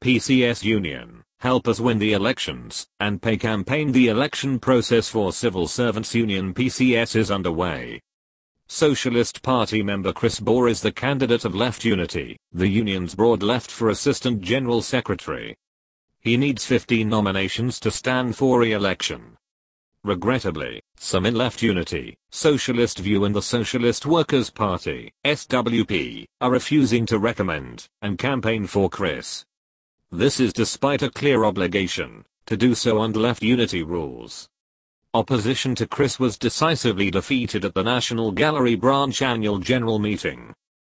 PCS Union, help us win the elections, and pay campaign. The election process for Civil Servants Union PCS is underway. Socialist Party member Chris Bohr is the candidate of Left Unity, the union's broad left, for Assistant General Secretary. He needs 15 nominations to stand for re-election. Regrettably, some in Left Unity, Socialist View and the Socialist Workers' Party, SWP, are refusing to recommend and campaign for Chris. This is despite a clear obligation to do so under Left Unity rules. Opposition to Chris was decisively defeated at the National Gallery branch annual general meeting.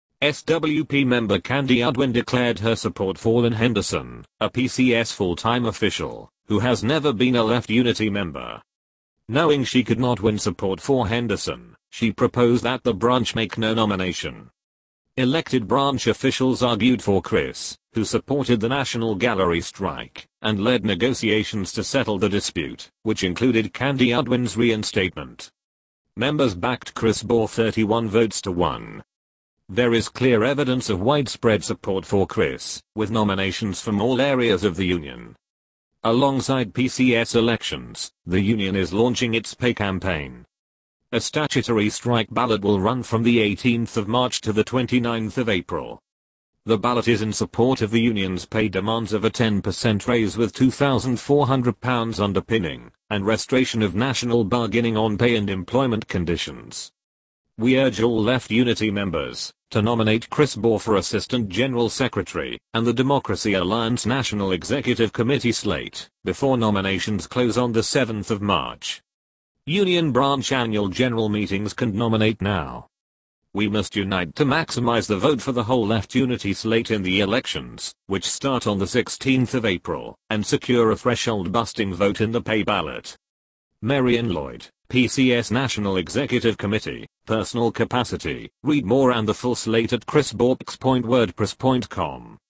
SWP member Candy Udwin declared her support for Lynn Henderson, a PCS full-time official, who has never been a Left Unity member. Knowing she could not win support for Henderson, she proposed that the branch make no nomination. Elected branch officials argued for Chris, who supported the National Gallery strike, and led negotiations to settle the dispute, which included Candy Udwin's reinstatement. Members backed Chris Bohr 31 votes to 1. There is clear evidence of widespread support for Chris, with nominations from all areas of the union. Alongside PCS elections, the union is launching its pay campaign. A statutory strike ballot will run from the 18th of March to the 29th of April. The ballot is in support of the union's pay demands of a 10% raise with £2,400 underpinning, and restoration of national bargaining on pay and employment conditions. We urge all Left Unity members to nominate Chris Bohr for Assistant General Secretary and the Democracy Alliance National Executive Committee slate before nominations close on the 7th of March. Union branch annual general meetings can nominate now. We must unite to maximize the vote for the whole Left Unity slate in the elections, which start on the 16th of April, and secure a threshold-busting vote in the pay ballot. Marion Lloyd, PCS National Executive Committee, Personal Capacity. Read more and the full slate at chrisborks.wordpress.com.